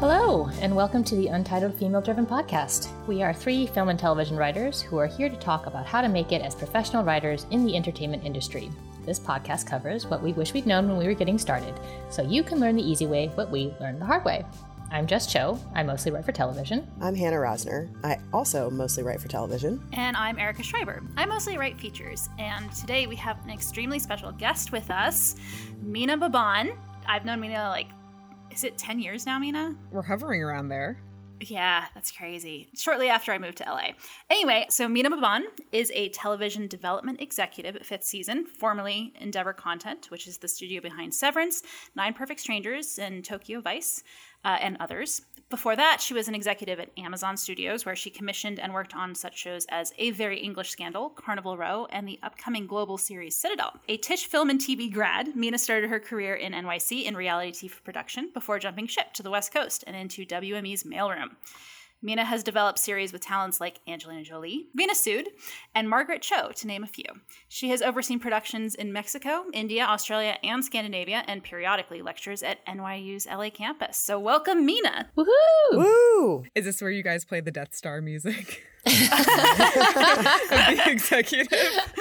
Hello, and welcome to the Untitled Female Driven Podcast. We are three film and television writers who are here to talk about how to make it as professional writers in the entertainment industry. This podcast covers what we wish we'd known when we were getting started, so you can learn the easy way what we learned the hard way. I'm Jess Cho. I mostly write for television. I'm Hannah Rosner. I also mostly write for television. And I'm Erica Schreiber. I mostly write features. And today we have an extremely special guest with us, Mina Baban. I've known Mina is it 10 years now, Mina? We're hovering around there. Yeah, that's crazy. Shortly after I moved to LA. Anyway, so Mina Baban is a television development executive at Fifth Season, formerly Endeavor Content, which is the studio behind Severance, Nine Perfect Strangers, and Tokyo Vice, and others. Before that, she was an executive at Amazon Studios, where she commissioned and worked on such shows as A Very English Scandal, Carnival Row, and the upcoming global series Citadel. A Tisch Film and TV grad, Mina started her career in NYC in reality TV production before jumping ship to the West Coast and into WME's mailroom. Mina has developed series with talents like Angelina Jolie, Veena Sud, and Margaret Cho, to name a few. She has overseen productions in Mexico, India, Australia, and Scandinavia, and periodically lectures at NYU's LA campus. So welcome, Mina. Woohoo! Woo! Is this where you guys play the Death Star music? Of the executive?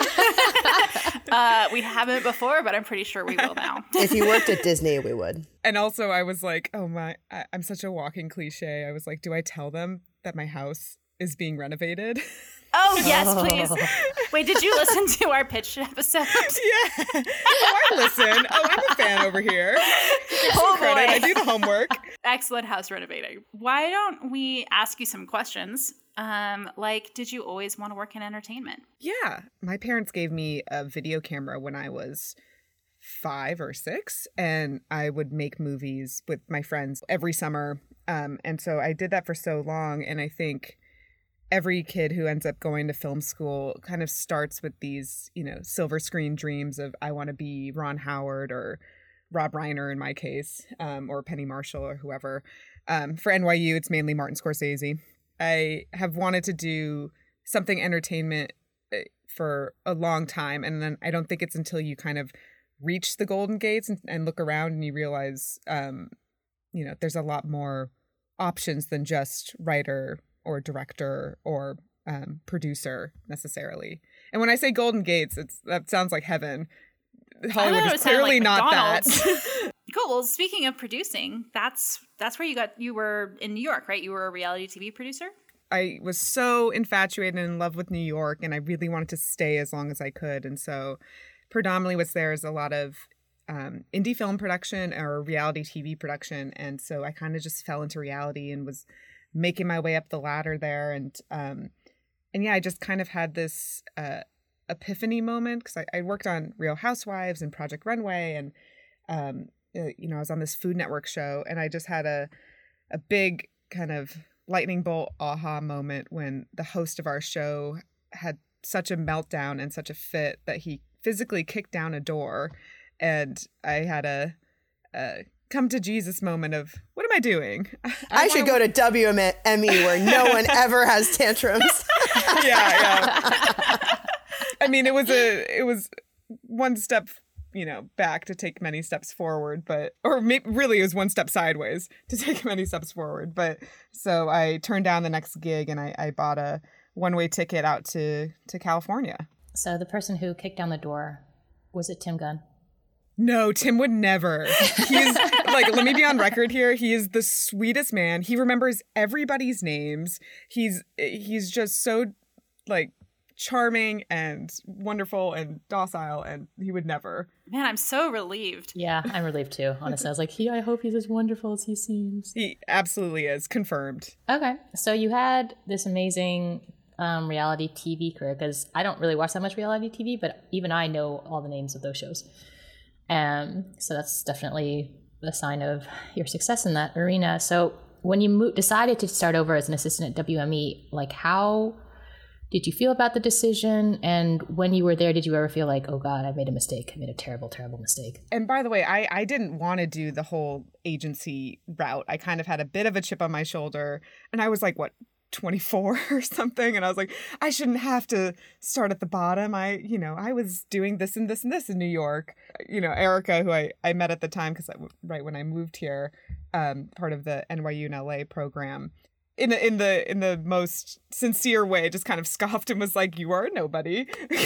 We haven't before, but I'm pretty sure we will now. If you worked at Disney, we would. And also I was like, oh my, I'm such a walking cliche. I was like, do I tell them that my house is being renovated? Oh, yes, please. Wait, did you listen to our pitch episode? Yeah. Oh, I listen. Oh, I'm a fan over here. Give some credit. I do the homework. Excellent house renovating. Why don't we ask you some questions? Did you always want to work in entertainment? Yeah. My parents gave me a video camera when I was 5 or 6, and I would make movies with my friends every summer. And so I did that for so long, and I think every kid who ends up going to film school kind of starts with these, silver screen dreams of I want to be Ron Howard or Rob Reiner in my case, or Penny Marshall or whoever. For NYU, it's mainly Martin Scorsese. I have wanted to do something entertainment for a long time, and then I don't think it's until you kind of reach the Golden Gates and look around and you realize, there's a lot more options than just writer or director or producer necessarily. And when I say Golden Gates, that sounds like heaven. Hollywood is clearly not that. Cool. Well, speaking of producing, that's where you were in New York, right? You were a reality TV producer? I was so infatuated and in love with New York, and I really wanted to stay as long as I could. And so predominantly what's there is a lot of indie film production or reality TV production. And so I kind of just fell into reality and was making my way up the ladder there. And I just kind of had this epiphany moment because I worked on Real Housewives and Project Runway, and I was on this Food Network show, and I just had a big kind of lightning bolt aha moment when the host of our show had such a meltdown and such a fit that he physically kicked down a door, and I had a come to Jesus moment of, what am I doing? I should go to WME where no one ever has tantrums. Yeah. I mean, it was one step, back to take many steps forward, really it was one step sideways to take many steps forward. But so I turned down the next gig and I bought a one-way ticket out to California. So the person who kicked down the door, was it Tim Gunn? No, Tim would never. He's let me be on record here. He is the sweetest man. He remembers everybody's names. He's just so charming and wonderful and docile, and he would never. Man, I'm so relieved. Yeah, I'm relieved too. Honestly, I was like, I hope he's as wonderful as he seems. He absolutely is. Confirmed. Okay, so you had this amazing reality TV career, because I don't really watch that much reality TV, but even I know all the names of those shows. So that's definitely a sign of your success in that arena. So when you decided to start over as an assistant at WME, how did you feel about the decision? And when you were there, did you ever feel like, oh God, I made a mistake. I made a terrible, terrible mistake. And by the way, I didn't want to do the whole agency route. I kind of had a bit of a chip on my shoulder. And I was 24 or something. And I was like, I shouldn't have to start at the bottom. I was doing this and this and this in New York. Erica, who I met at the time, because right when I moved here, part of the NYU in LA program, in the most sincere way, just kind of scoffed and was like, you are a nobody.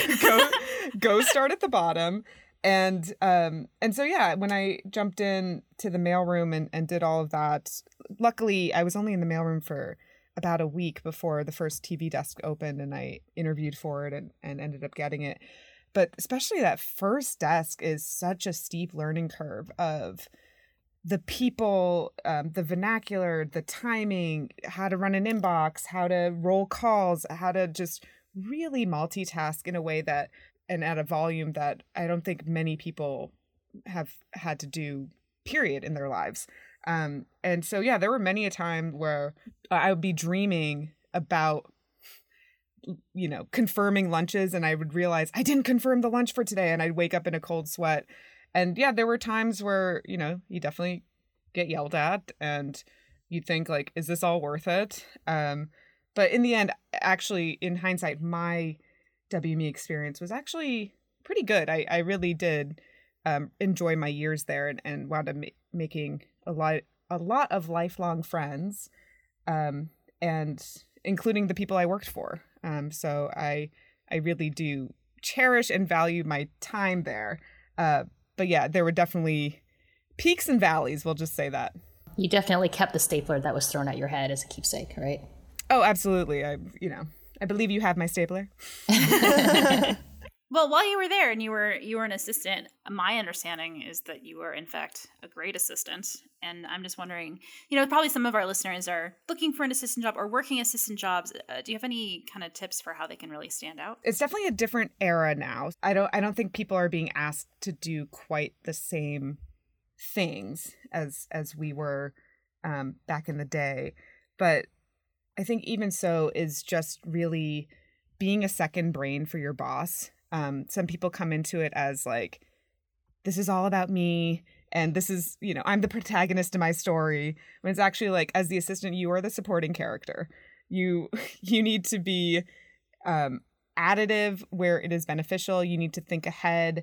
go start at the bottom. And so, yeah, when I jumped in to the mailroom and did all of that, luckily I was only in the mailroom for about a week before the first TV desk opened, and I interviewed for it and ended up getting it. But especially that first desk is such a steep learning curve of the people, the vernacular, the timing, how to run an inbox, how to roll calls, how to just really multitask in a way that, and at a volume that I don't think many people have had to do, period, in their lives. And so, yeah, there were many a time where I would be dreaming about, confirming lunches, and I would realize I didn't confirm the lunch for today, and I'd wake up in a cold sweat. And yeah, there were times where, you definitely get yelled at, and you think, like, is this all worth it? But in the end, actually, in hindsight, my WME experience was actually pretty good. I really did enjoy my years there, and wound up making a lot of lifelong friends, and including the people I worked for. So I really do cherish and value my time there. But yeah, there were definitely peaks and valleys. We'll just say that. You definitely kept the stapler that was thrown at your head as a keepsake, right? Oh, absolutely. I believe you have my stapler. Well, while you were there and you were an assistant, my understanding is that you were, in fact, a great assistant. And I'm just wondering, probably some of our listeners are looking for an assistant job or working assistant jobs. Do you have any kind of tips for how they can really stand out? It's definitely a different era now. I don't think people are being asked to do quite the same things as we were back in the day. But I think even so is just really being a second brain for your boss. Some people come into it as like, this is all about me, and this is, I'm the protagonist of my story. When it's actually like, as the assistant, you are the supporting character. You need to be additive where it is beneficial. You need to think ahead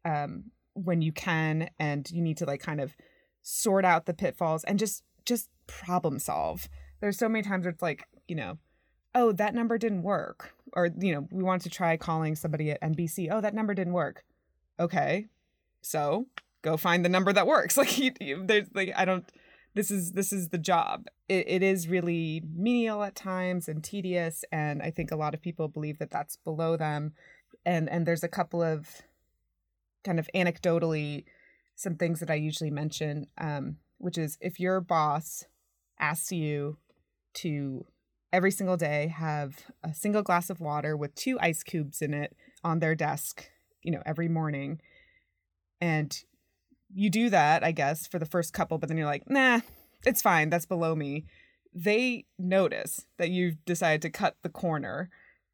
when you can, and you need to like kind of sort out the pitfalls and just problem solve. There's so many times where it's like, oh, that number didn't work. Or, we wanted to try calling somebody at NBC. Oh, that number didn't work. Okay. So go find the number that works. Like, there's like, this is the job. It is really menial at times and tedious. And I think a lot of people believe that that's below them. And there's a couple of kind of anecdotally some things that I usually mention, which is if your boss asks you to every single day have a single glass of water with 2 ice cubes in it on their desk, every morning. And you do that, I guess, for the first couple, but then you're like, nah, it's fine. That's below me. They notice that you've decided to cut the corner.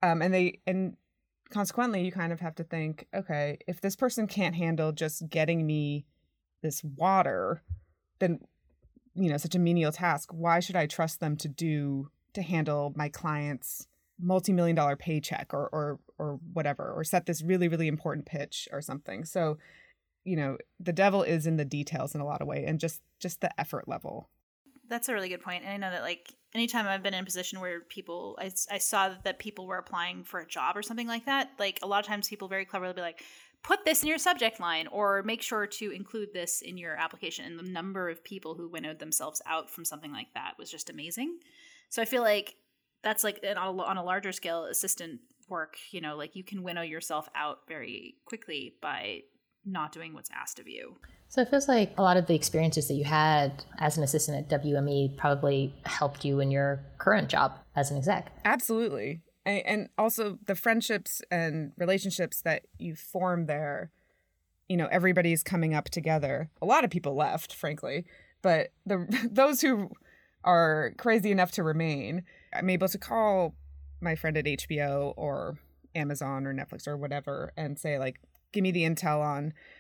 And consequently, you kind of have to think, okay, if this person can't handle just getting me this water, then, such a menial task, why should I trust them to handle my client's multi-million-dollar paycheck or whatever, or set this really, really important pitch or something. So, the devil is in the details in a lot of ways, and just the effort level. That's a really good point. And I know that like anytime I've been in a position where I saw that people were applying for a job or something like that, like a lot of times people very cleverly be like, put this in your subject line or make sure to include this in your application. And the number of people who winnowed themselves out from something like that was just amazing. So I feel like that's like on a larger scale, assistant work, like you can winnow yourself out very quickly by not doing what's asked of you. So it feels like a lot of the experiences that you had as an assistant at WME probably helped you in your current job as an exec. Absolutely. And also the friendships and relationships that you form there, everybody's coming up together. A lot of people left, frankly, but those who are crazy enough to remain, I'm able to call my friend at HBO or Amazon or Netflix or whatever and say, like, give me the intel on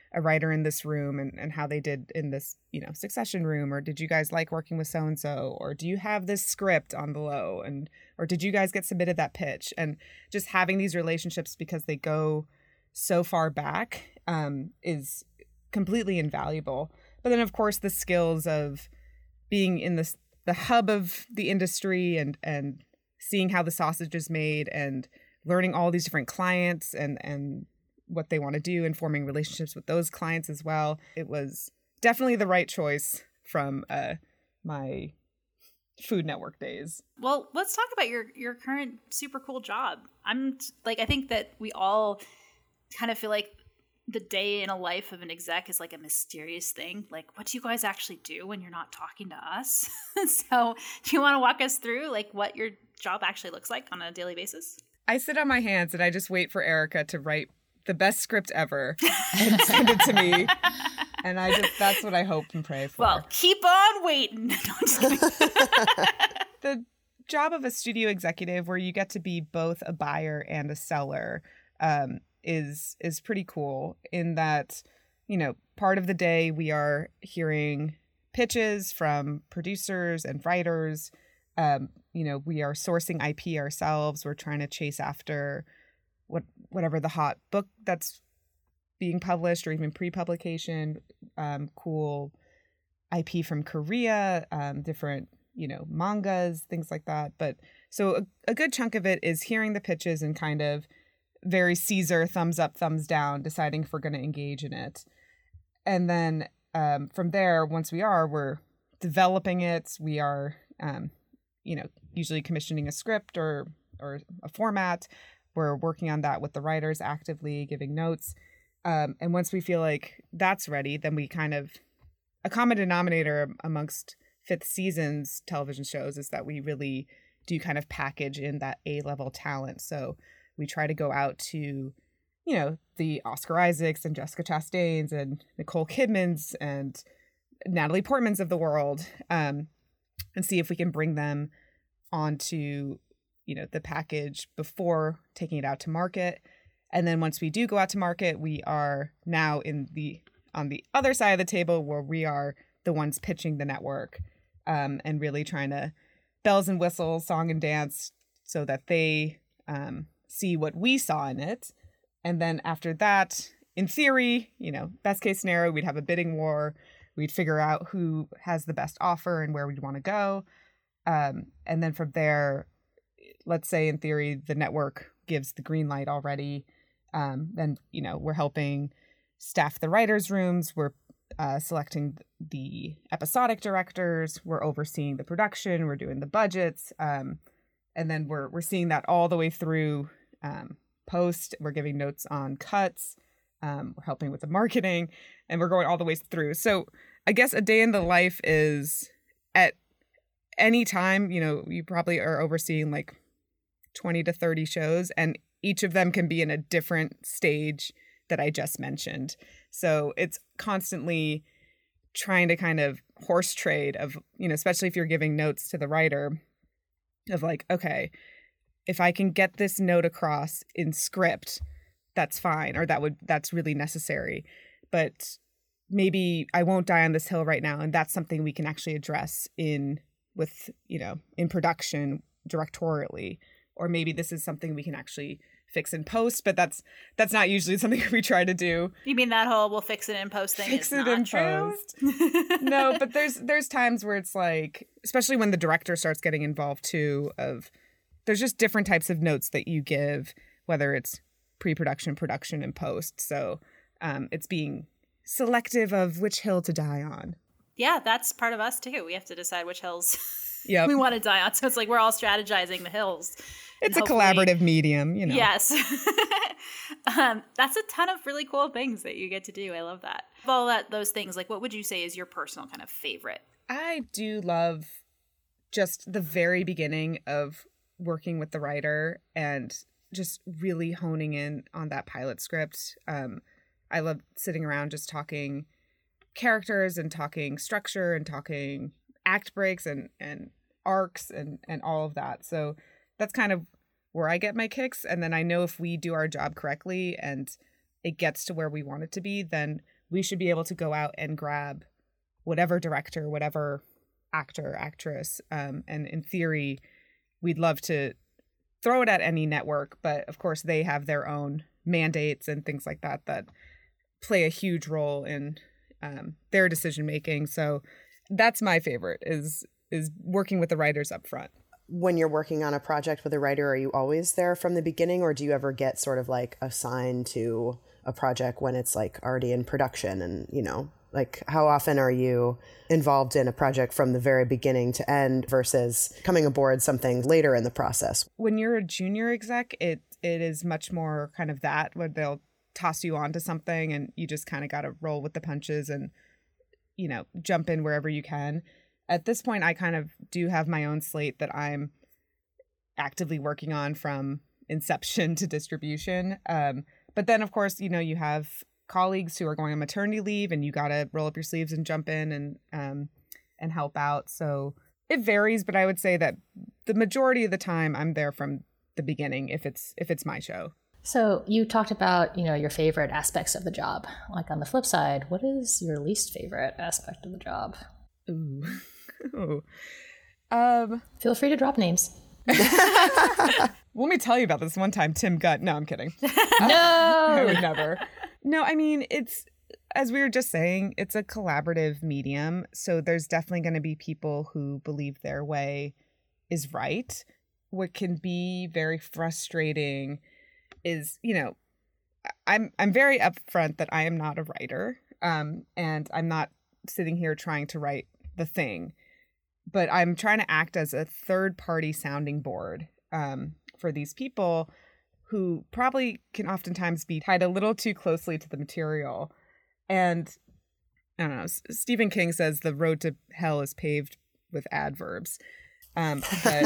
a writer in this room and how they did in this, Succession room, or did you guys like working with so-and-so, or do you have this script on the low, or did you guys get submitted that pitch? And just having these relationships, because they go so far back, is completely invaluable. But then, of course, the skills of being in the hub of the industry and seeing how the sausage is made and learning all these different clients and what they want to do and forming relationships with those clients as well. It was definitely the right choice from my Food Network days. Well, let's talk about your current super cool job. I think that we all kind of feel like the day in a life of an exec is like a mysterious thing. Like, what do you guys actually do when you're not talking to us? So do you want to walk us through like what your job actually looks like on a daily basis? I sit on my hands and I just wait for Erica to write the best script ever and send it to me. And that's what I hope and pray for. Well, keep on waiting. No, I'm just kidding. The job of a studio executive, where you get to be both a buyer and a seller, is pretty cool in that, part of the day we are hearing pitches from producers and writers. We are sourcing IP ourselves. We're trying to chase after whatever the hot book that's being published, or even pre-publication, cool IP from Korea, different, mangas, things like that. But so a good chunk of it is hearing the pitches and kind of very Caesar, thumbs up, thumbs down, deciding if we're going to engage in it. And then from there, once we're developing it, we are, usually commissioning a script or a format. We're working on that with the writers, actively giving notes. And once we feel like that's ready, then we kind of, a common denominator amongst fifth season's television shows is that we really do kind of package in that A-level talent. So we try to go out to, the Oscar Isaacs and Jessica Chastains and Nicole Kidmans and Natalie Portmans of the world, and see if we can bring them onto, the package before taking it out to market. And then once we do go out to market, we are now on the other side of the table, where we are the ones pitching the network, and really trying to bells and whistles, song and dance, so that they see what we saw in it. And then after that, in theory, best case scenario, we'd have a bidding war. We'd figure out who has the best offer and where we'd want to go. And then from there, let's say in theory, the network gives the green light already. Then, we're helping staff the writers' rooms. We're selecting the episodic directors. We're overseeing the production. We're doing the budgets. And then we're seeing that all the way through post. We're giving notes on cuts. We're helping with the marketing, and we're going all the way through. So I guess a day in the life is, at any time, you probably are overseeing like 20 to 30 shows, and each of them can be in a different stage that I just mentioned. So it's constantly trying to kind of horse trade of, especially if you're giving notes to the writer, of like, okay, if I can get this note across in script, that's fine, or that's really necessary. But maybe I won't die on this hill right now, and that's something we can actually address in production directorially. Or maybe this is something we can actually fix in post, but that's not usually something we try to do. You mean that whole "we'll fix it in post" thing Fix is it not in true? post. No, but there's times where it's like, especially when the director starts getting involved too, there's just different types of notes that you give, whether it's pre-production, production, and post. So it's being selective of which hill to die on. Yeah, that's part of us too. We have to decide which hills Yep. we want to die on. So it's like we're all strategizing the hills. It's a collaborative medium, Yes. That's a ton of really cool things that you get to do. I love that. Of all those things, like what would you say is your personal kind of favorite? I do love just the very beginning of working with the writer and just really honing in on that pilot script. I love sitting around just talking characters and talking structure and talking act breaks and arcs and all of that. So that's kind of where I get my kicks. And then I know if we do our job correctly and it gets to where we want it to be, then we should be able to go out and grab whatever director, whatever actor, actress. And in theory, we'd love to throw it at any network. But of course, they have their own mandates and things like that that play a huge role in their decision making. So that's my favorite is working with the writers up front. When you're working on a project with a writer, are you always there from the beginning, or do you ever get sort of like assigned to a project when it's like already in production? And, you know, like how often are you involved in a project from the very beginning to end versus coming aboard something later in the process? When you're a junior exec, it is much more kind of that, where they'll toss you onto something and you just kind of got to roll with the punches and, you know, jump in wherever you can. At this point, I kind of do have my own slate that I'm actively working on from inception to distribution. But then, of course, you know, you have colleagues who are going on maternity leave and you got to roll up your sleeves and jump in and help out. So it varies, but I would say that the majority of the time I'm there from the beginning if it's my show. So you talked about, you know, your favorite aspects of the job. Like on the flip side, what is your least favorite aspect of the job? Ooh. Feel free to drop names. Let me tell you about this one time, Tim Gutt. No, I'm kidding. No! I would never. No, I mean, it's, as we were just saying, it's a collaborative medium. So there's definitely going to be people who believe their way is right. What can be very frustrating is, you know, I'm very upfront that I am not a writer, and I'm not sitting here trying to write the thing, but I'm trying to act as a third-party sounding board for these people who probably can oftentimes be tied a little too closely to the material. And I don't know, Stephen King says the road to hell is paved with adverbs. But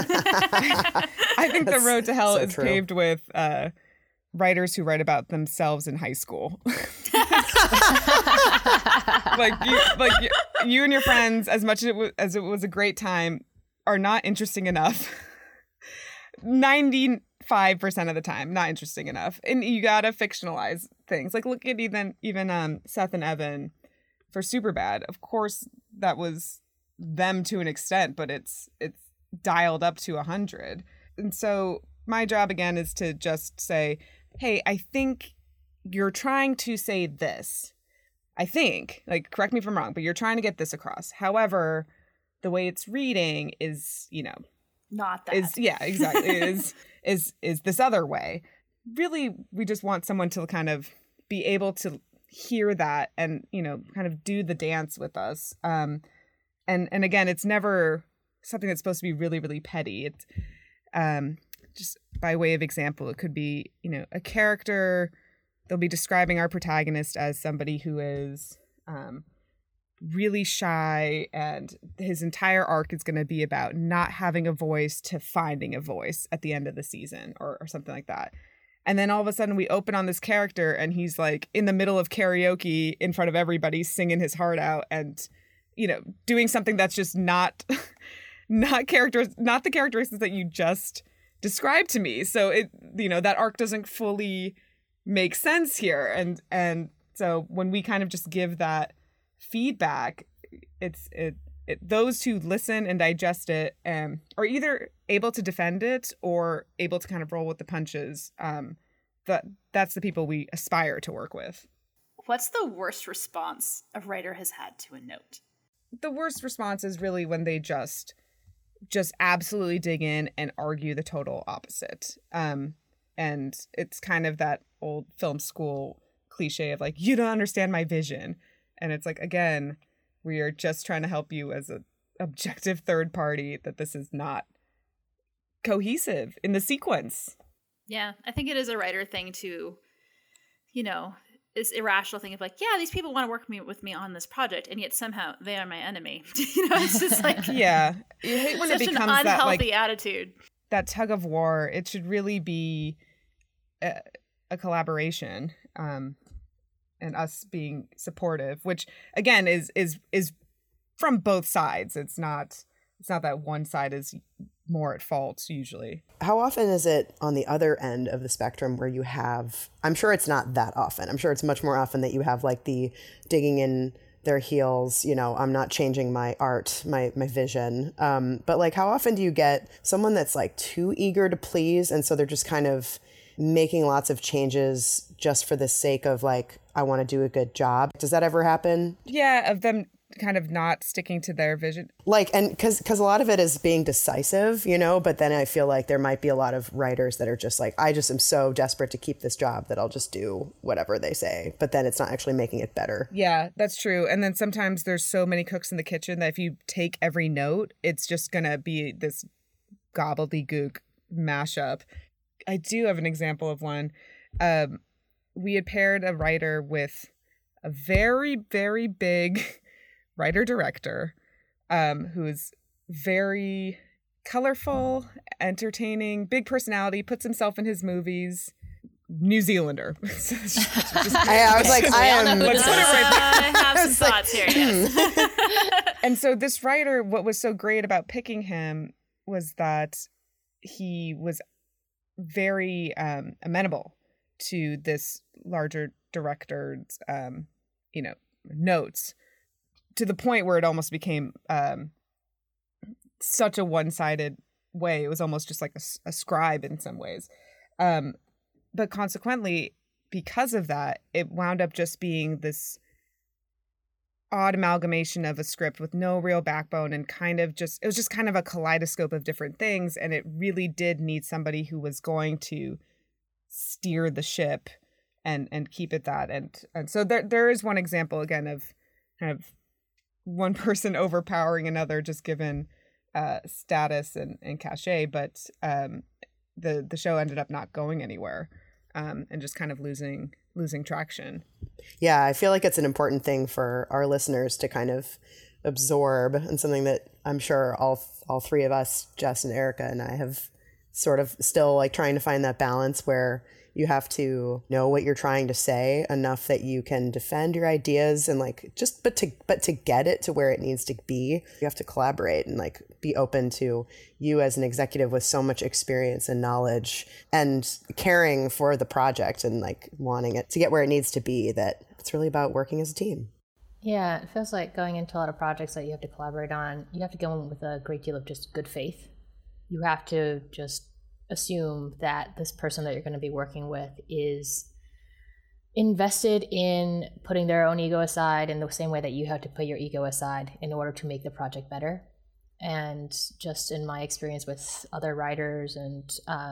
I think the road to hell is paved with writers who write about themselves in high school. You and your friends, as much as it was a great time, are not interesting enough. 95% of the time, not interesting enough. And you gotta fictionalize things. Like look at even Seth and Evan for Superbad. Of course, that was them to an extent, but it's dialed up to 100. And so my job again is to just say, hey, I think you're trying to say this. I think, like, correct me if I'm wrong, but you're trying to get this across. However, the way it's reading is, you know, not that. Yeah, exactly. is this other way. Really, we just want someone to kind of be able to hear that and, you know, kind of do the dance with us. And again, it's never something that's supposed to be really, really petty. It's just by way of example, it could be, you know, a character. They'll be describing our protagonist as somebody who is really shy, and his entire arc is going to be about not having a voice to finding a voice at the end of the season or something like that. And then all of a sudden we open on this character and he's like in the middle of karaoke in front of everybody singing his heart out and, you know, doing something that's just not the characteristics that you just described to me. So it, you know, that arc doesn't fully make sense here. And so when we kind of just give that feedback, it's those who listen and digest it are either able to defend it or able to kind of roll with the punches. That's the people we aspire to work with. What's the worst response a writer has had to a note? The worst response is really when they just absolutely dig in and argue the total opposite. And it's kind of that old film school cliche of like, you don't understand my vision. And it's like, again, we are just trying to help you as an objective third party that this is not cohesive in the sequence. Yeah, I think it is a writer thing to, you know, this irrational thing of like, yeah, these people want to work with me on this project, and yet somehow they are my enemy. You know, it's just like, yeah, you hate when it becomes an unhealthy that like attitude. That tug of war. It should really be a collaboration, and us being supportive, which again is from both sides. It's not that one side is more at fault usually. How often is it on the other end of the spectrum where you have, I'm sure it's not that often. I'm sure it's much more often that you have like the digging in their heels, you know, I'm not changing my art, my vision. But like, how often do you get someone that's like too eager to please, and so they're just kind of making lots of changes just for the sake of like, I want to do a good job? Does that ever happen? Yeah, of them kind of not sticking to their vision. Like, and because a lot of it is being decisive, you know, but then I feel like there might be a lot of writers that are just like, I just am so desperate to keep this job that I'll just do whatever they say, but then it's not actually making it better. Yeah, that's true. And then sometimes there's so many cooks in the kitchen that if you take every note, it's just going to be this gobbledygook mashup. I do have an example of one. We had paired a writer with a very, very big writer-director who's very colorful, entertaining, big personality, puts himself in his movies. New Zealander. I was like, I am. Let's put it right there. I have some thoughts here. Yes. And so this writer, what was so great about picking him was that he was very amenable to this larger director's, notes, to the point where it almost became such a one-sided way. It was almost just like a scribe in some ways. But consequently, because of that, it wound up just being this odd amalgamation of a script with no real backbone, and it was just kind of a kaleidoscope of different things. And it really did need somebody who was going to steer the ship and keep it that. And so there is one example again of kind of one person overpowering another, just given status and cachet, but the show ended up not going anywhere, and just kind of losing traction. Yeah, I feel like it's an important thing for our listeners to kind of absorb, and something that I'm sure all three of us, Jess and Erica and I, have sort of still like trying to find that balance where you have to know what you're trying to say enough that you can defend your ideas and like just but to get it to where it needs to be, you have to collaborate and like be open to you as an executive with so much experience and knowledge and caring for the project and like wanting it to get where it needs to be, that it's really about working as a team. Yeah, it feels like going into a lot of projects that you have to collaborate on, you have to go in with a great deal of just good faith. You have to just assume that this person that you're going to be working with is invested in putting their own ego aside in the same way that you have to put your ego aside in order to make the project better. And just in my experience with other writers and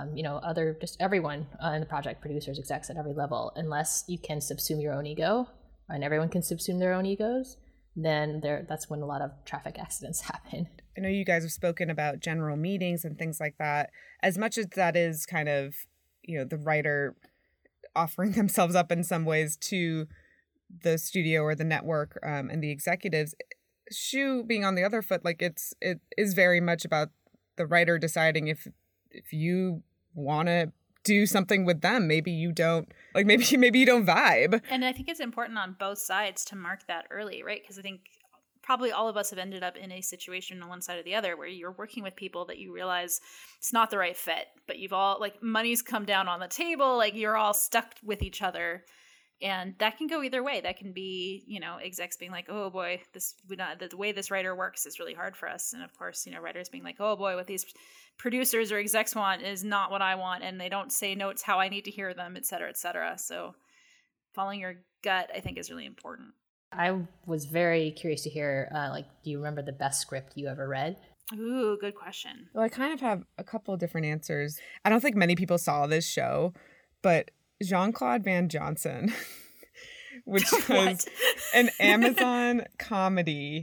just everyone in the project, producers, execs at every level, unless you can subsume your own ego, and everyone can subsume their own egos, then that's when a lot of traffic accidents happen. I know you guys have spoken about general meetings and things like that. As much as that is kind of, the writer offering themselves up in some ways to the studio or the network and the executives, Shoe being on the other foot, like it is very much about the writer deciding if you want to do something with them. Maybe you don't, like maybe you don't vibe. And I think it's important on both sides to mark that early, right? Because I think probably all of us have ended up in a situation on one side or the other where you're working with people that you realize it's not the right fit, but you've all, like, money's come down on the table, like you're all stuck with each other. And that can go either way. That can be, execs being like, oh boy, the way this writer works is really hard for us. And of course, writers being like, oh boy, what these producers or execs want is not what I want. And they don't say notes how I need to hear them, et cetera, et cetera. So following your gut, I think, is really important. I was very curious to hear, do you remember the best script you ever read? Ooh, good question. Well, I kind of have a couple of different answers. I don't think many people saw this show, but Jean-Claude Van Johnson, which was an Amazon comedy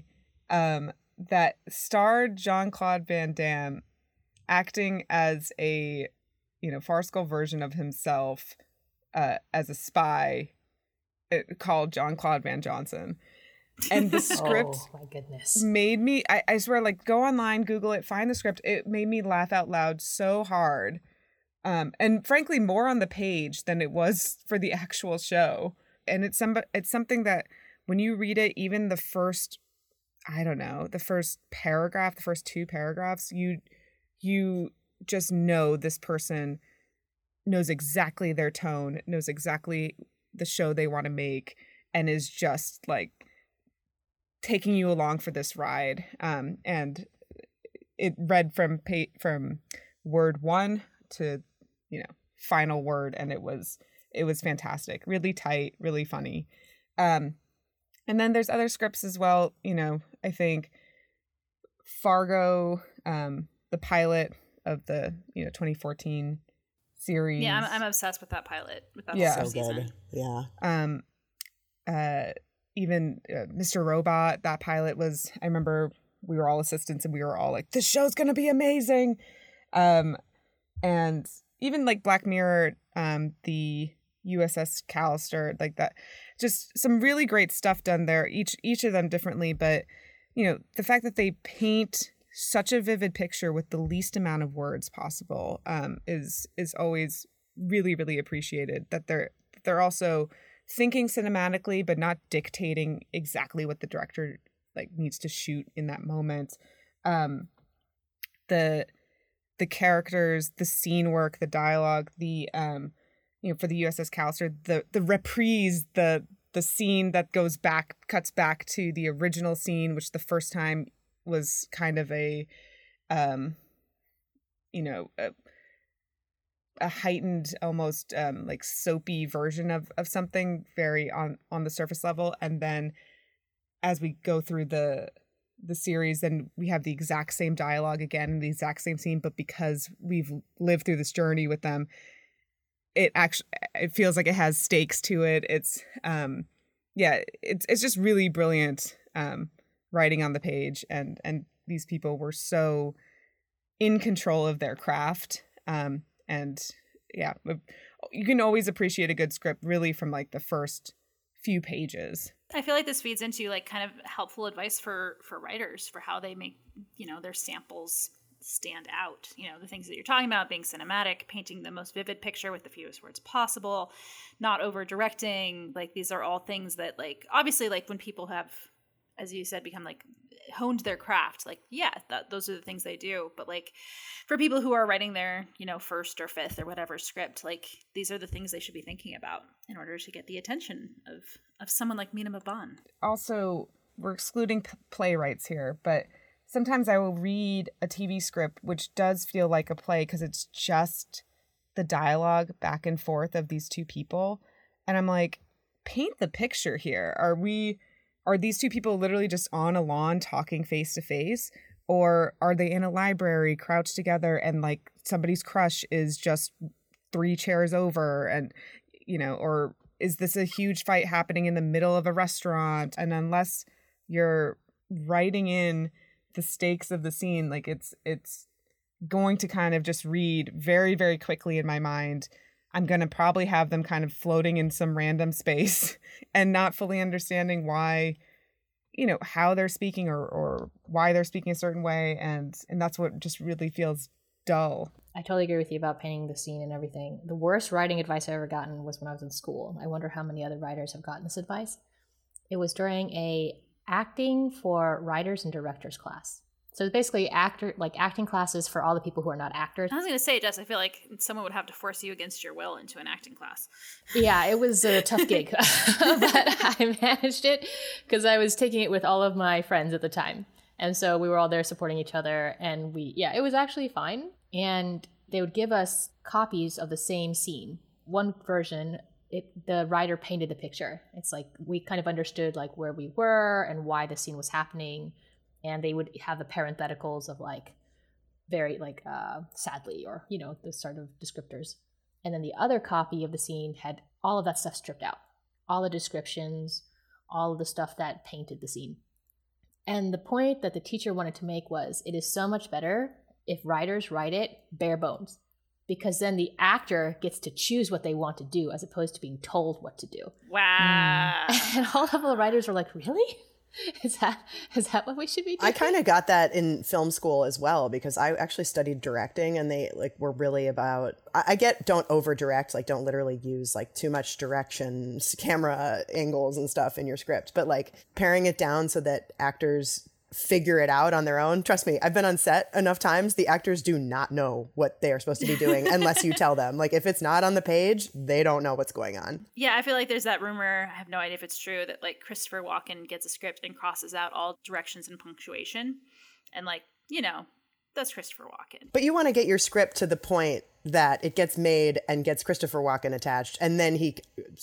that starred Jean-Claude Van Damme acting as a, farcical version of himself as a spy, called Jean-Claude Van Johnson. And the script my goodness, made me, I swear, like, go online, Google it, find the script. It made me laugh out loud so hard. And frankly, more on the page than it was for the actual show. And it's something that when you read it, even the first paragraph, the first two paragraphs, you just know this person knows exactly their tone, knows exactly the show they want to make, and is just like taking you along for this ride. And it read from word one to, final word, and it was fantastic, really tight, really funny. And then there's other scripts as well. I think Fargo, the pilot of the 2014 series. Yeah, I'm obsessed with that pilot. With that so season. Good. Yeah. Even Mr. Robot, that pilot was. I remember we were all assistants and we were all like, "This show's gonna be amazing." And even like Black Mirror, the USS Callister, like that, just some really great stuff done there. Each of them differently, but the fact that they paint such a vivid picture with the least amount of words possible is always really, really appreciated. That they're also thinking cinematically, but not dictating exactly what the director like needs to shoot in that moment. The characters, the scene work, the dialogue, the for the USS Callister, the reprise, the scene that cuts back to the original scene, which the first time was kind of a heightened, almost like soapy version of something very on the surface level. And then as we go through the series, then we have the exact same dialogue again, the exact same scene, but because we've lived through this journey with them, it feels like it has stakes to it. It's it's just really brilliant writing on the page, and these people were so in control of their craft. And yeah, you can always appreciate a good script really from like the first few pages. I feel like this feeds into like kind of helpful advice for writers for how they make, their samples stand out. The things that you're talking about, being cinematic, painting the most vivid picture with the fewest words possible, not over directing. Like these are all things that like, obviously like when people have, as you said, become like honed their craft, like, yeah, those are the things they do. But like for people who are writing their, first or fifth or whatever script, like these are the things they should be thinking about in order to get the attention of someone like Mina Baban. Also, we're excluding playwrights here, but sometimes I will read a TV script which does feel like a play because it's just the dialogue back and forth of these two people. And I'm like, paint the picture here. Are these two people literally just on a lawn talking face to face? Or are they in a library crouched together and like somebody's crush is just 3 chairs over, and or is this a huge fight happening in the middle of a restaurant? And unless you're writing in the stakes of the scene, like it's going to kind of just read very, very quickly in my mind. I'm going to probably have them kind of floating in some random space and not fully understanding why, how they're speaking or why they're speaking a certain way. And that's what just really feels dull. I totally agree with you about painting the scene and everything. The worst writing advice I ever gotten was when I was in school. I wonder how many other writers have gotten this advice. It was during a acting for writers and directors class. So it's basically acting classes for all the people who are not actors. I was going to say, Jess, I feel like someone would have to force you against your will into an acting class. Yeah, it was a tough gig, but I managed it because I was taking it with all of my friends at the time. And so we were all there supporting each other, and it was actually fine. And they would give us copies of the same scene. One version, the writer painted the picture. It's like we kind of understood like where we were and why the scene was happening. And they would have the parentheticals of like very like sadly or, the sort of descriptors. And then the other copy of the scene had all of that stuff stripped out. All the descriptions, all of the stuff that painted the scene. And the point that the teacher wanted to make was it is so much better if writers write it bare bones. Because then the actor gets to choose what they want to do as opposed to being told what to do. Wow. And all of the writers were like, really? Is that what we should be doing? I kind of got that in film school as well, because I actually studied directing, and they like were really about, I get don't over direct, like don't literally use like too much direction, camera angles and stuff in your script, but like paring it down so that actors figure it out on their own. Trust me, I've been on set enough times. The actors do not know what they are supposed to be doing unless you tell them. Like, if it's not on the page, they don't know what's going on. Yeah, I feel like there's that rumor, I have no idea if it's true, that like Christopher Walken gets a script and crosses out all directions and punctuation. And like, you know, that's Christopher Walken. But you want to get your script to the point that it gets made and gets Christopher Walken attached, and then he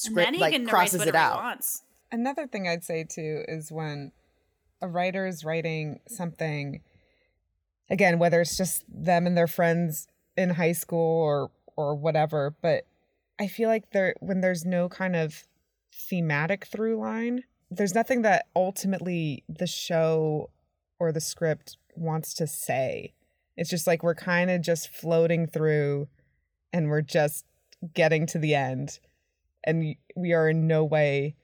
crosses it out. Another thing I'd say too is when a writer is writing something, again, whether it's just them and their friends in high school or whatever, but I feel like when there's no kind of thematic through line, there's nothing that ultimately the show or the script wants to say. It's just like we're kind of just floating through and we're just getting to the end, and we are in no way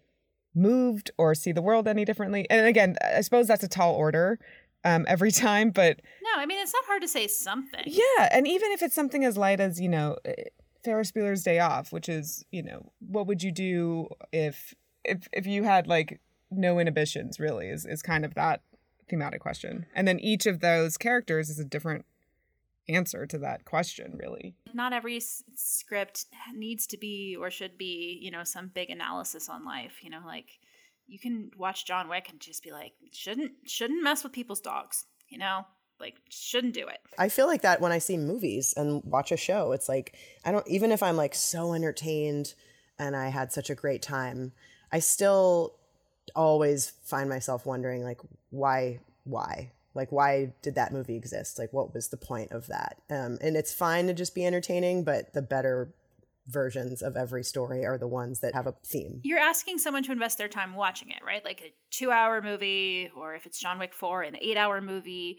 moved or see the world any differently. And again, I suppose that's a tall order every time, but no, I mean, it's not hard to say something. Yeah, and even if it's something as light as, you know, Ferris Bueller's Day Off, which is, you know, what would you do if you had like no inhibitions, really, is kind of that thematic question. And then each of those characters is a different answer to that question, really. Not every script needs to be or should be, you know, some big analysis on life. You know, like you can watch John Wick and just be like, shouldn't mess with people's dogs, you know? Like, shouldn't do it. I feel like that when I see movies and watch a show. It's like, even if I'm like so entertained and I had such a great time, I still always find myself wondering, like, why? Like, why did that movie exist? Like, what was the point of that? And it's fine to just be entertaining, but the better versions of every story are the ones that have a theme. You're asking someone to invest their time watching it, right? Like a 2-hour movie, or if it's John Wick 4, an 8-hour movie,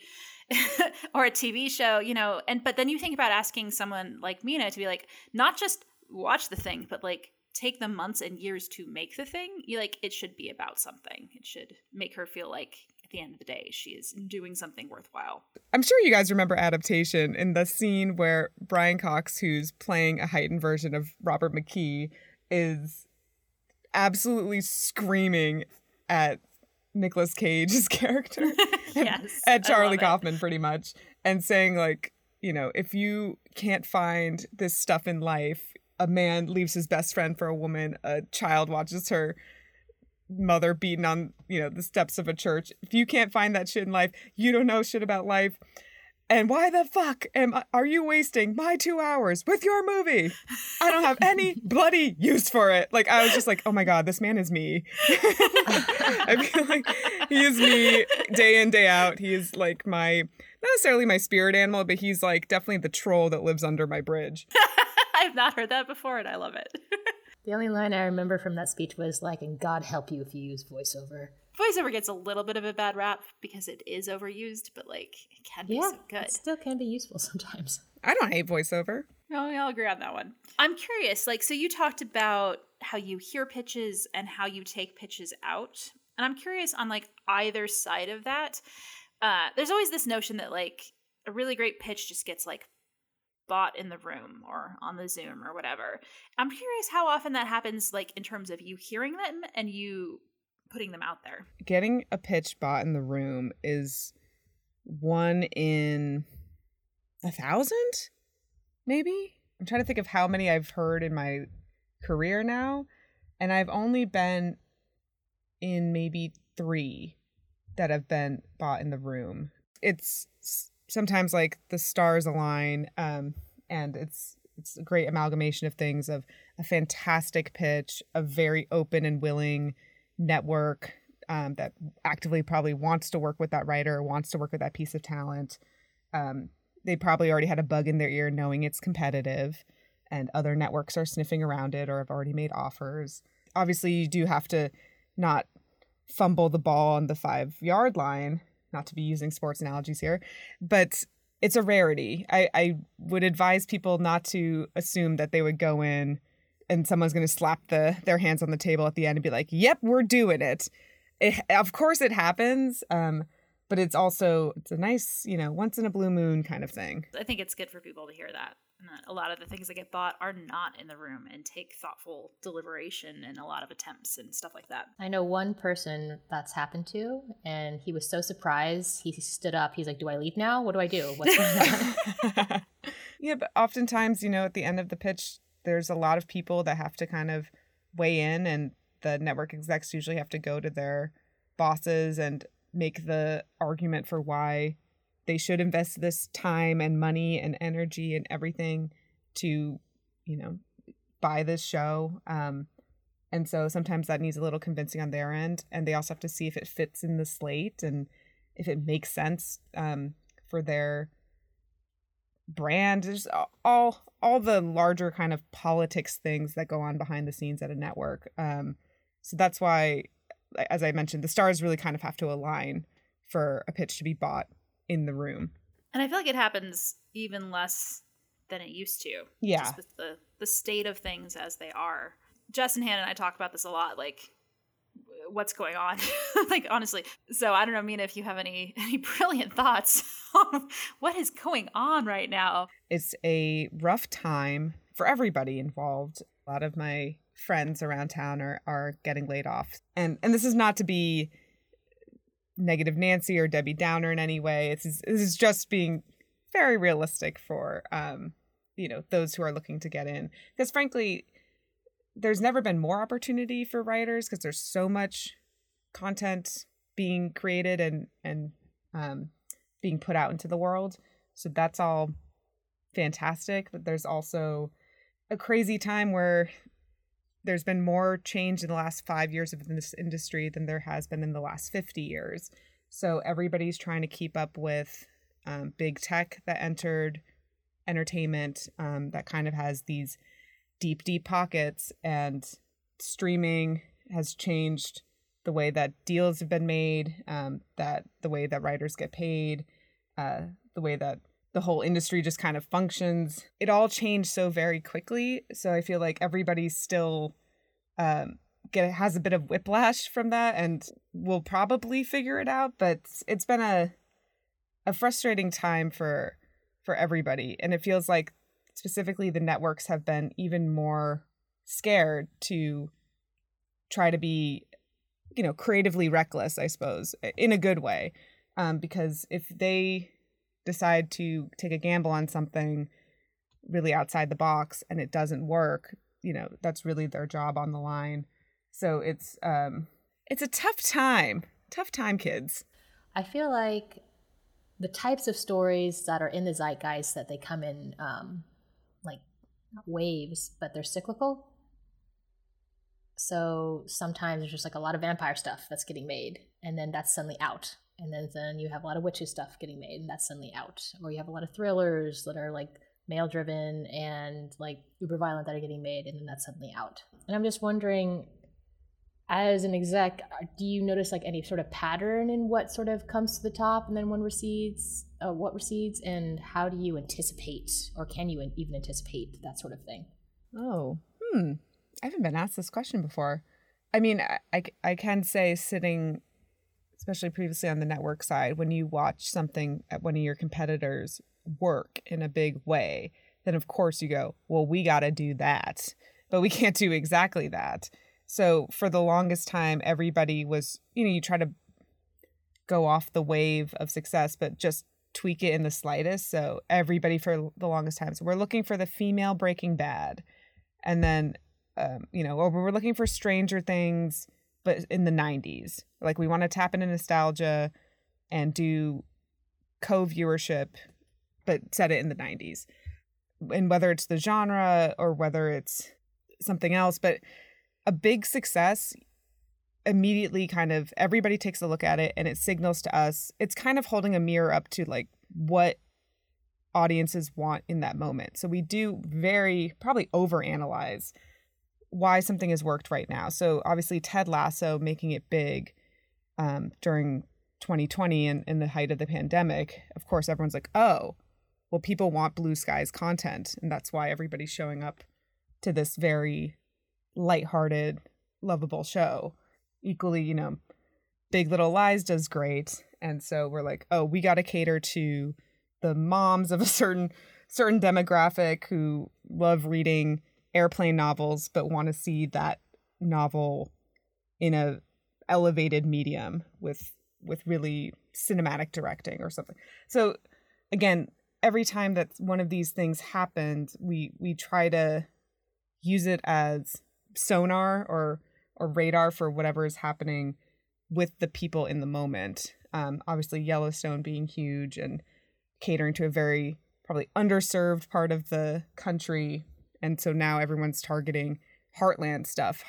or a TV show, you know. But then you think about asking someone like Mina to be like, not just watch the thing, but like take the months and years to make the thing. It should be about something. It should make her feel like at the end of the day she is doing something worthwhile. I'm sure you guys remember Adaptation, in the scene where Brian Cox, who's playing a heightened version of Robert McKee, is absolutely screaming at Nicolas Cage's character. Yes, at Charlie Kaufman, pretty much, and saying, like, you know, if you can't find this stuff in life, a man leaves his best friend for a woman, a child watches her mother beaten on, you know, the steps of a church. If you can't find that shit in life, you don't know shit about life. And why the fuck are you wasting my 2 hours with your movie? I don't have any bloody use for it. Like, I was just like, oh my God, this man is me. I feel like he is me day in, day out. He is like not necessarily my spirit animal, but he's like definitely the troll that lives under my bridge. I've not heard that before, and I love it. The only line I remember from that speech was like, and God help you if you use voiceover. Voiceover gets a little bit of a bad rap because it is overused, but like it can be so good. It still can be useful sometimes. I don't hate voiceover. No, I'll agree on that one. I'm curious, like, so you talked about how you hear pitches and how you take pitches out. And I'm curious on like either side of that. There's always this notion that like a really great pitch just gets like bought in the room or on the Zoom or whatever. I'm curious how often that happens, like in terms of you hearing them and you putting them out there. Getting a pitch bought in the room is 1 in 1,000, maybe? I'm trying to think of how many I've heard in my career now, and I've only been in maybe 3 that have been bought in the room. It's sometimes like the stars align, and it's a great amalgamation of things, of a fantastic pitch, a very open and willing network that actively probably wants to work with that writer, wants to work with that piece of talent. They probably already had a bug in their ear knowing it's competitive and other networks are sniffing around it or have already made offers. Obviously, you do have to not fumble the ball on the 5-yard line, not to be using sports analogies here, but it's a rarity. I would advise people not to assume that they would go in and someone's going to slap their hands on the table at the end and be like, yep, we're doing it. Of course it happens, but it's a nice, once in a blue moon kind of thing. I think it's good for people to hear that. And that a lot of the things that get bought are not in the room and take thoughtful deliberation and a lot of attempts and stuff like that. I know one person that's happened to, and he was so surprised. He stood up. He's like, do I leave now? What do I do? What's going on? Yeah, but oftentimes, at the end of the pitch, there's a lot of people that have to kind of weigh in, and the network execs usually have to go to their bosses and make the argument for why they should invest this time and money and energy and everything to, buy this show. And so sometimes that needs a little convincing on their end. And they also have to see if it fits in the slate and if it makes sense for their brand. There's all the larger kind of politics things that go on behind the scenes at a network. So that's why, as I mentioned, the stars really kind of have to align for a pitch to be bought in the room. And I feel like it happens even less than it used to. Yeah. Just with the state of things as they are. Jess and Hannah and I talk about this a lot, like what's going on, like honestly. So I don't know, Mina, if you have any brilliant thoughts on what is going on right now. It's a rough time for everybody involved. A lot of my friends around town are getting laid off. And this is not to be negative Nancy or Debbie Downer in any way. This is just being very realistic for those who are looking to get in, because frankly there's never been more opportunity for writers because there's so much content being created and being put out into the world. So that's all fantastic, but there's also a crazy time where there's been more change in the last 5 years of this industry than there has been in the last 50 years. So everybody's trying to keep up with big tech that entered entertainment, that kind of has these deep pockets, and streaming has changed the way that deals have been made, that the way that writers get paid, the way that the whole industry just kind of functions. It all changed so very quickly. So I feel like everybody's still has a bit of whiplash from that, and will probably figure it out. But it's been a frustrating time for everybody. And it feels like specifically the networks have been even more scared to try to be, creatively reckless, I suppose, in a good way. Because if they decide to take a gamble on something really outside the box and it doesn't work, that's really their job on the line. So it's a tough time, kids. I feel like the types of stories that are in the zeitgeist, that they come in like waves, but they're cyclical. So sometimes there's just like a lot of vampire stuff that's getting made, and then that's suddenly out. And then you have a lot of witches stuff getting made, and that's suddenly out. Or you have a lot of thrillers that are like male driven and like uber violent that are getting made, and then that's suddenly out. And I'm just wondering, as an exec, do you notice like any sort of pattern in what sort of comes to the top and then what recedes, and how do you anticipate, or can you even anticipate that sort of thing? Oh, I haven't been asked this question before. I mean, I can say, sitting, especially previously on the network side, when you watch something at one of your competitors work in a big way, then of course you go, well, we got to do that, but we can't do exactly that. So for the longest time, everybody was, you try to go off the wave of success, but just tweak it in the slightest. So everybody for the longest time. So we're looking for the female Breaking Bad. And then, or we're looking for Stranger Things, but in the 90s. Like, we want to tap into nostalgia and do co-viewership, but set it in the 90s. And whether it's the genre or whether it's something else, but a big success, immediately kind of everybody takes a look at it and it signals to us. It's kind of holding a mirror up to like what audiences want in that moment. So we do very probably overanalyze why something has worked right now. So obviously Ted Lasso making it big during 2020 and in the height of the pandemic, of course, everyone's like, oh, well, people want Blue Skies content. And that's why everybody's showing up to this very lighthearted, lovable show. Equally, Big Little Lies does great. And so we're like, oh, we got to cater to the moms of a certain certain demographic who love reading airplane novels but want to see that novel in a elevated medium with really cinematic directing or something. So again, every time that one of these things happened, we try to use it as sonar or radar for whatever is happening with the people in the moment. Obviously Yellowstone being huge and catering to a very probably underserved part of the country. And so now everyone's targeting heartland stuff.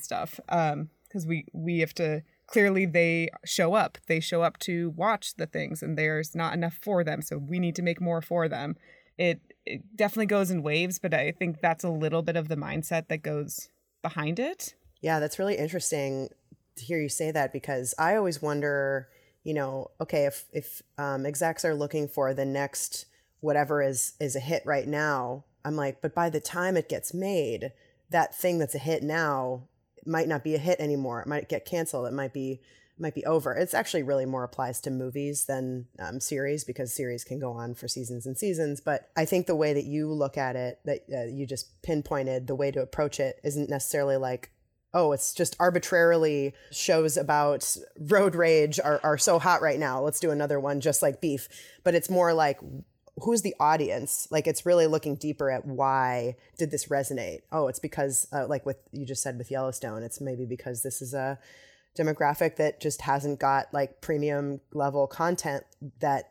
Because we have to, clearly they show up to watch the things and there's not enough for them. So we need to make more for them. It definitely goes in waves, but I think that's a little bit of the mindset that goes behind it. Yeah, that's really interesting to hear you say that, because I always wonder, okay, if execs are looking for the next whatever is a hit right now, I'm like, but by the time it gets made, that thing that's a hit now might not be a hit anymore. It might get canceled. It might be over. It's actually really more applies to movies than series, because series can go on for seasons and seasons. But I think the way that you look at it, that you just pinpointed, the way to approach it isn't necessarily like, oh, it's just arbitrarily shows about road rage are so hot right now, let's do another one just like Beef. But it's more like, who's the audience? Like, it's really looking deeper at why did this resonate? Oh, it's because like what you just said with Yellowstone, it's maybe because this is a demographic that just hasn't got like premium level content that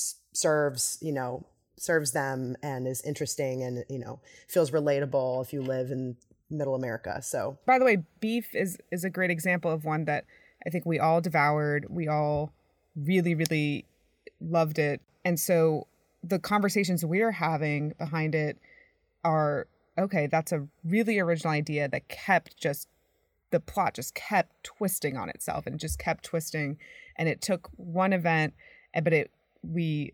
serves them and is interesting and, feels relatable if you live in middle America. So, by the way, Beef is a great example of one that I think we all devoured. We all really, really loved it. And so the conversations we're having behind it are, okay, that's a really original idea that the plot just kept twisting on itself and just kept twisting. And it took one event, but we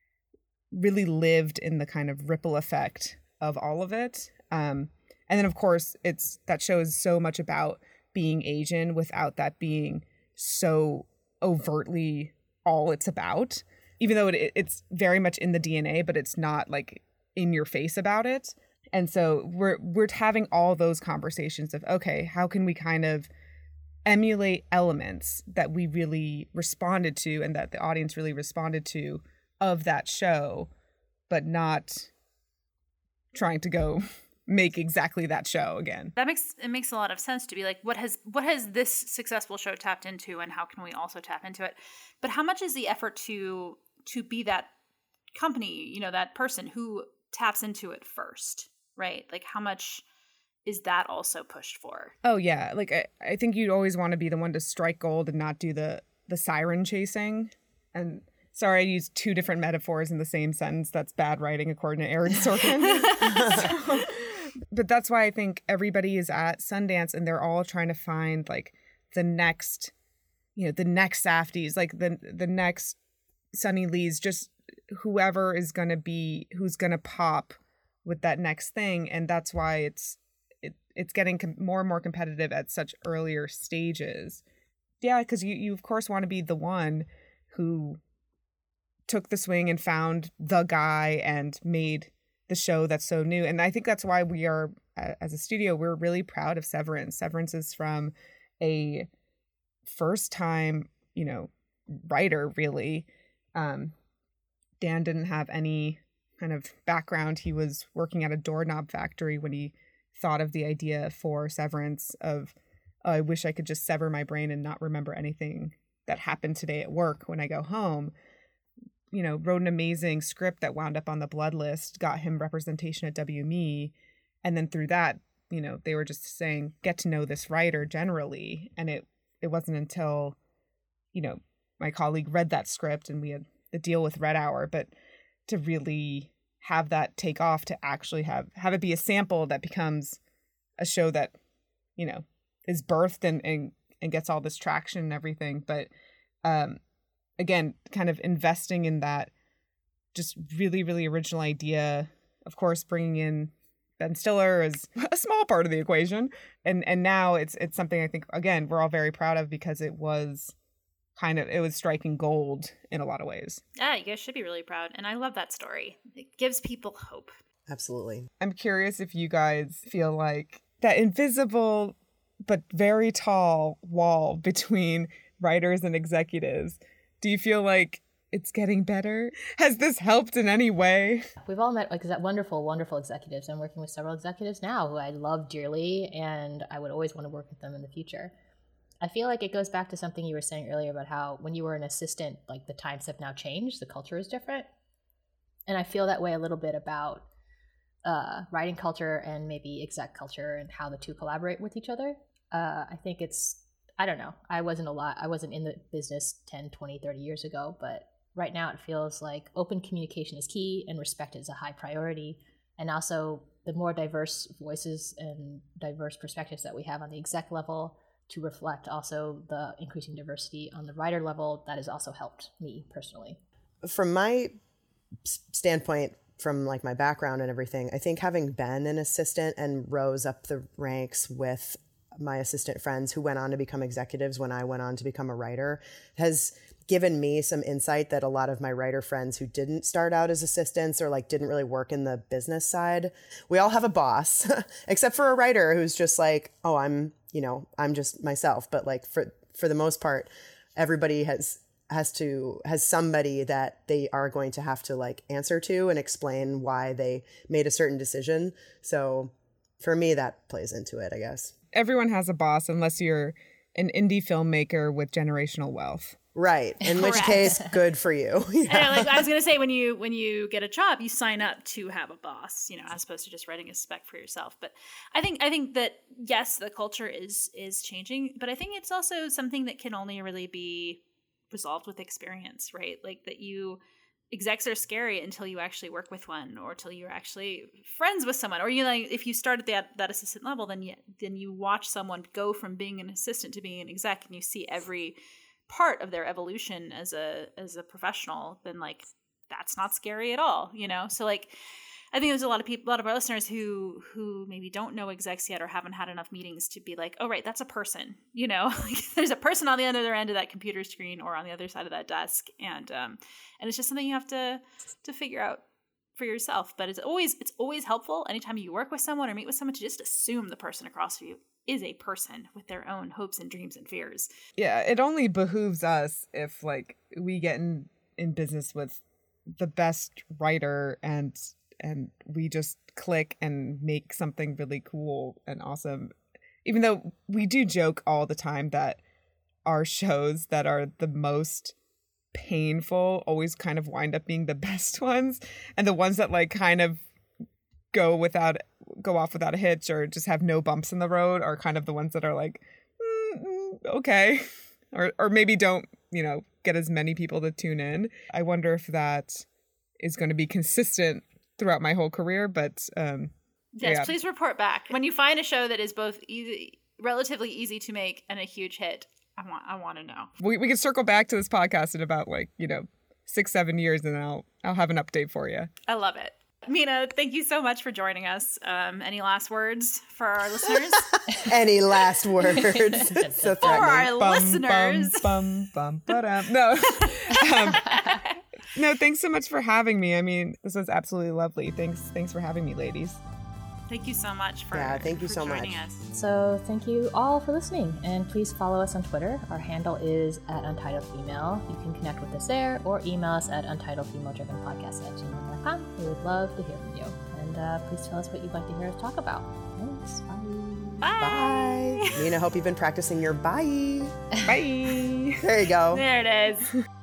really lived in the kind of ripple effect of all of it. And then, of course, that show is so much about being Asian without that being so overtly all it's about, even though it's very much in the DNA, but it's not like in your face about it. And so we're having all those conversations of, okay, how can we kind of emulate elements that we really responded to and that the audience really responded to of that show, but not trying to go make exactly that show again. It makes a lot of sense to be like, what has this successful show tapped into, and how can we also tap into it? But how much is the effort to be that company, that person who taps into it first, right? Like, how much is that also pushed for? Oh yeah, like I think you'd always want to be the one to strike gold and not do the siren chasing. And sorry, I used two different metaphors in the same sentence. That's bad writing according to Aaron Sorkin. But that's why I think everybody is at Sundance and they're all trying to find like the next Safdies, like the next Sunny Lees, just whoever is going to be, who's going to pop with that next thing. And that's why it's getting more and more competitive at such earlier stages. Yeah, because you of course want to be the one who took the swing and found the guy and made the show that's so new. And I think that's why we are, as a studio, we're really proud of Severance. Severance is from a first time, writer, really. Dan didn't have any kind of background. He was working at a doorknob factory when he thought of the idea for Severance of, I wish I could just sever my brain and not remember anything that happened today at work when I go home. Wrote an amazing script that wound up on the Blood List, got him representation at WME. And then through that, they were just saying, get to know this writer generally. And it wasn't until, my colleague read that script and we had the deal with Red Hour, but to really have that take off, to actually have it be a sample that becomes a show that, is birthed and gets all this traction and everything. But, again, kind of investing in that just really, really original idea. Of course, bringing in Ben Stiller is a small part of the equation. And now it's something I think, again, we're all very proud of because it was it was striking gold in a lot of ways. Yeah, you guys should be really proud. And I love that story. It gives people hope. Absolutely. I'm curious if you guys feel like that invisible but very tall wall between writers and executives. Do you feel like it's getting better? Has this helped in any way? We've all met like wonderful, wonderful executives. I'm working with several executives now who I love dearly, and I would always want to work with them in the future. I feel like it goes back to something you were saying earlier about how when you were an assistant, like the times have now changed, the culture is different. And I feel that way a little bit about writing culture and maybe exec culture and how the two collaborate with each other. I think I don't know. I wasn't in the business 10, 20, 30 years ago, but right now it feels like open communication is key and respect is a high priority. And also the more diverse voices and diverse perspectives that we have on the exec level to reflect also the increasing diversity on the writer level, that has also helped me personally. From my standpoint, from like my background and everything, I think having been an assistant and rose up the ranks with my assistant friends who went on to become executives when I went on to become a writer has given me some insight that a lot of my writer friends who didn't start out as assistants or like didn't really work in the business side, we all have a boss except for a writer who's just like, oh, I'm just myself. But like for the most part, everybody has somebody that they are going to have to like answer to and explain why they made a certain decision. So for me, that plays into it, I guess. Everyone has a boss unless you're an indie filmmaker with generational wealth. Right. In which case, good for you. Yeah. Like I was going to say, when you get a job, you sign up to have a boss, as opposed to just writing a spec for yourself. But I think that, yes, the culture is changing, but I think it's also something that can only really be resolved with experience, right? Like that execs are scary until you actually work with one, or till you're actually friends with someone, or if you start at that assistant level, then you watch someone go from being an assistant to being an exec, and you see every part of their evolution as a professional. Then like that's not scary at all, So like I think there's a lot of our listeners who maybe don't know execs yet or haven't had enough meetings to be like, oh right, that's a person, like there's a person on the other end of that computer screen or on the other side of that desk, and it's just something you have to figure out for yourself. But it's always helpful anytime you work with someone or meet with someone to just assume the person across from you is a person with their own hopes and dreams and fears. Yeah, it only behooves us if like we get in business with the best writer and we just click and make something really cool and awesome. Even though we do joke all the time that our shows that are the most painful always kind of wind up being the best ones, and the ones that like kind of go off without a hitch or just have no bumps in the road are kind of the ones that are like okay, or maybe don't get as many people to tune in. I wonder if that is going to be consistent throughout my whole career, but yes, yeah. Please report back when you find a show that is both relatively easy to make and a huge hit. I want to know. We can circle back to this podcast in about 6-7 years, and I'll have an update for you. I love it. Mina, thank you so much for joining us. Any last words for our listeners? Any last words? So for our listeners. No. No, thanks so much for having me. I mean, this was absolutely lovely. Thanks for having me, ladies. Thank you so much for thank you so joining much. us. So thank you all for listening, and please follow us on Twitter. Our handle is @UntitledFemale. You can connect with us there or email us at untitledfemaledrivenpodcast@gmail.com. We would love to hear from you, and please tell us what you'd like to hear us talk about. Thanks. Bye. Bye. Mina, hope you've been practicing your bye. Bye. There you go. There it is.